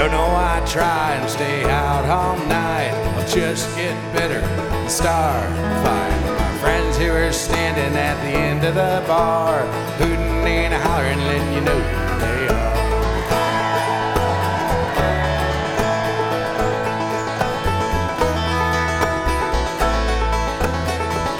Don't know why I try and stay out all night. I'll just get bitter and start fighting. My friends who are standing at the end of the bar, hooting and hollering, letting you know who they are.